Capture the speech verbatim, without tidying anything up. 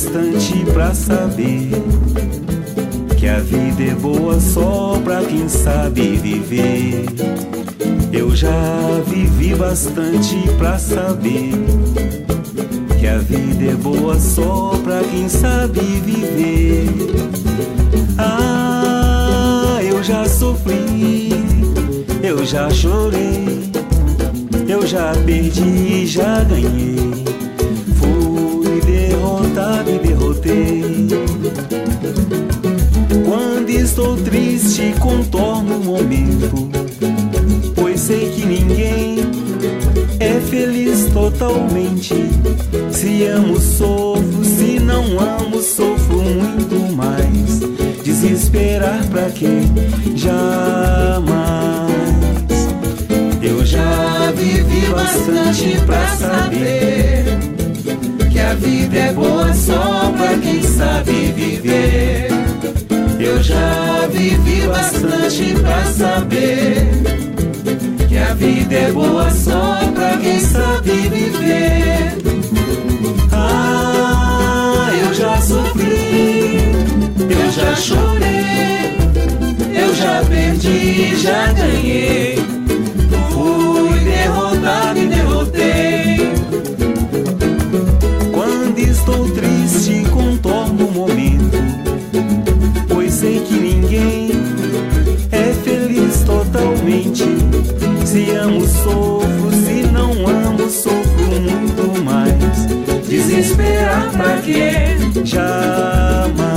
bastante pra saber que a vida é boa só pra quem sabe viver. Eu já vivi bastante pra saber que a vida é boa só pra quem sabe viver. Ah, eu já sofri, eu já chorei, eu já perdi e já ganhei. Fui derrotado e derrotei. Quando estou triste contorno o momento, pois sei que ninguém é feliz totalmente. Se amo, sofro, se não amo, sofro muito mais. Desesperar pra quê? Jamais. Eu já vivi bastante pra saber que a vida é boa só pra quem sabe viver. Eu já vivi bastante pra saber que a vida é boa só pra quem sabe viver. Ah, eu já sofri, eu já chorei, eu já perdi e já ganhei. Fui derrotado e derrotei. Quando estou triste contorno o momento, pois sei que ninguém é feliz totalmente. Se amo, sofro, se não amo, sofro muito mais. Desesperar pra quê? Jamais.